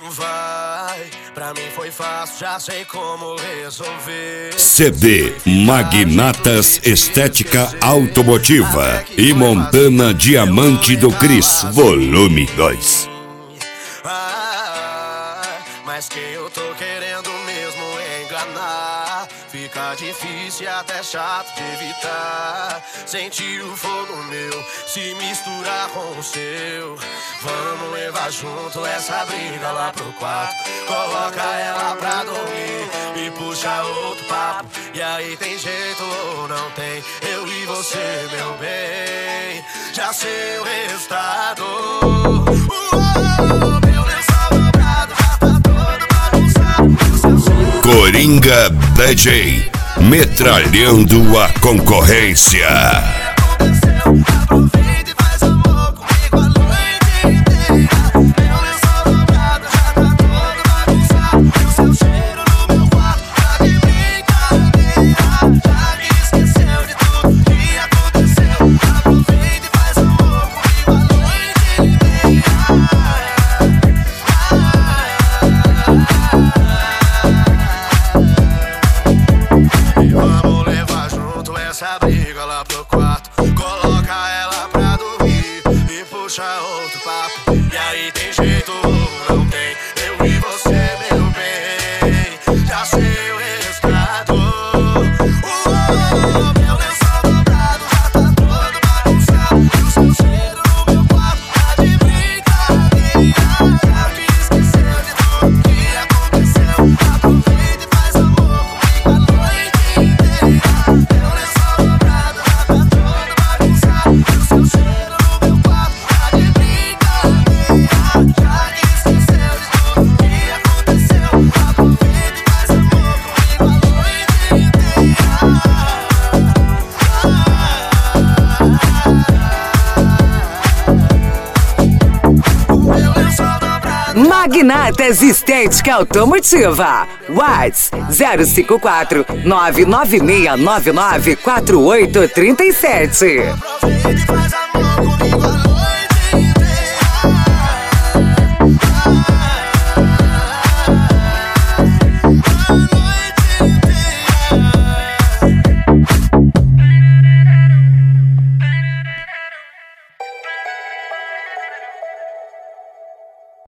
vai. Pra mim foi fácil, já sei como resolver. CD Magnatas Estética Automotiva e Montana Diamante do Cris, volume 2. Mas quem eu tô querendo mesmo enganar, fica difícil e até chato de evitar. Sentir o fogo meu se misturar com o seu. Vamos levar junto essa briga lá pro quarto. Coloca ela pra dormir e puxa outro papo. E aí tem jeito ou não tem? Eu e você, meu bem, já sei o resultado. Meu lençol dobrado já tá todo bagunçado. Coringa DJ, metralhando a concorrência. Aproveita e faz amor comigo a noite inteira. Meu lençol dobrado já tá todo bagunçado. E o seu cheiro no meu quarto tá de brincadeira. Já que esqueceu de tudo que aconteceu. Aproveita e faz amor comigo a noite inteira. E vamos levar junto essa briga lá pro quarto. Coloca ela pra dormir e puxa outro papo. E aí tem jeito ou não tem? Eu e você, meu bem, já sei o resultado. Meu lençol dobrado já tá todo bagunçado. E o seu cheiro no meu quarto tá de brincadeira. Já que esqueceu de tudo que aconteceu. Aproveita e faz amor comigo a noite inteira. Meu lençol dobrado já tá todo bagunçado. E o seu cheiro no meu quarto tá de brincadeira. Já que esqueceu de tudo que aconteceu. Aproveita e faz amor comigo a noite inteira. Meu lençol dobrado. Magnatas Estética Automotiva. WhatsApp 054 996994837. Aproveita e faz amor comigo a noite inteira.